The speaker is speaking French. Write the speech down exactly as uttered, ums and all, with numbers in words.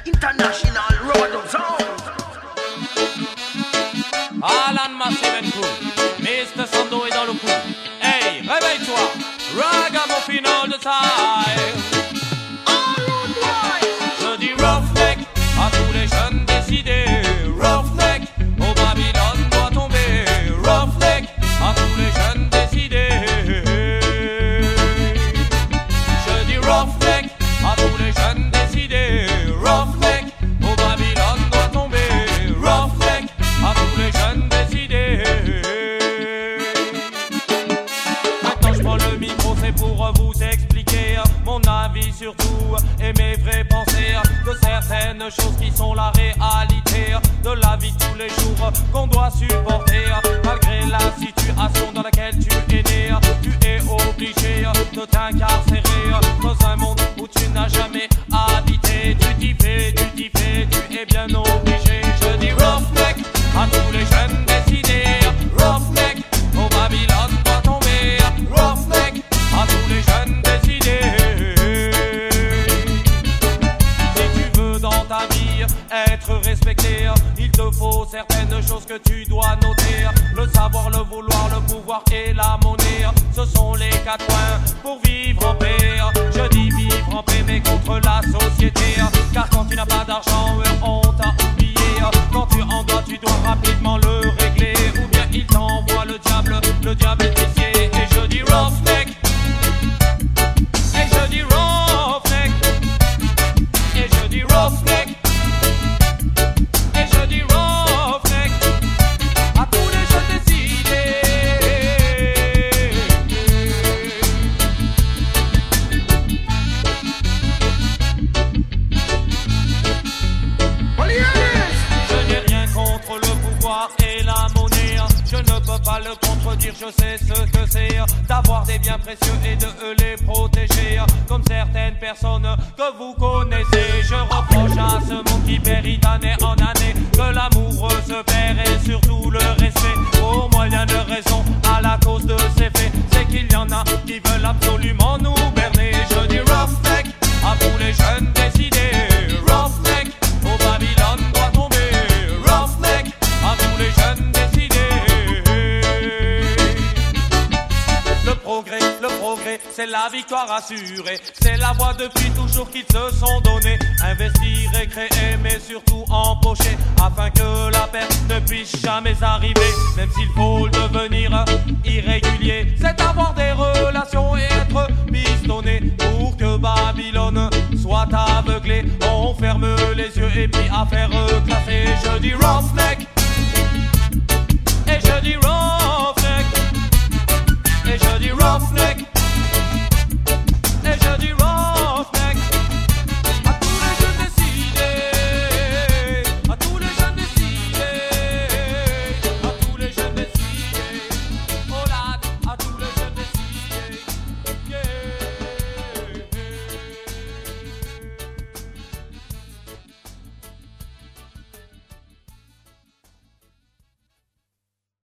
International Road Zone. Alan Massive Crew, mister Sando est dans le coup. Hey, réveille-toi, ragamuffin all the time. Je dis roughneck à tous les jeunes décidés. Roughneck, au Babylone doit tomber. Roughneck à tous les jeunes décidés. Je dis roughneck à tous les jeunes décidés. Roughneck, au Babylone doit tomber. Roughneck à tous les jeunes décidés. Maintenant je prends le micro, c'est pour vous expliquer mon avis sur tout et mes vraies pensées, de certaines choses qui sont la réalité de la vie de tous les jours qu'on doit supporter. Malgré la situation dans laquelle tu es né, tu es obligé de t'incarcérer dans un monde où tu n'as jamais habité. Tu t'y fais, tu t'y fais, tu es bien obligé. Je dis roughneck à tous les jeunes décidés. Roughneck, au Babylone doit tomber. Roughneck à tous les jeunes décidés. Dans ta vie, être respecté, il te faut certaines choses que tu dois noter. Le savoir, le vouloir, le pouvoir et la monnaie, ce sont les quatre points pour vivre en paix. Je dis vivre en paix mais contre la société, car quand tu n'as pas d'argent, on t'a oublié. Quand tu en dois, tu dois rapidement le régler, ou bien il t'envoie le diable, le diable est huissier. Et je dis roughneck, et je dis roughneck, et je dis roughneck, et je dis roughneck à tous les jeunes décidés. Je n'ai rien contre le pouvoir et la monnaie. Je ne peux pas le contredire, je sais ce que c'est d'avoir des biens précieux et de les protéger. Comme certaines personnes que vous connaissez, je reproche à ce monde qui périt d'année en année que l'amour se perd et surtout le respect. Au moyen de raison, à la cause de ces faits, c'est qu'il y en a qui veulent absolument nous berner. Je dis roughneck à tous les jeunes décidés. Roughneck, au Babylone doit tomber. Roughneck à tous les jeunes décidés. Le progrès, le progrès, c'est la victoire assurée. C'est la voie depuis toujours qu'ils se sont donnés. Investir et créer, mais surtout empocher, afin que la perte ne puisse jamais arriver. Même s'il faut le devenir irrégulier, c'est avoir des relations et être pistonné. Pour que Babylone soit aveuglée, on ferme les yeux et puis affaire classée. Je dis roughneck, et je dis roughneck, et je dis roughneck.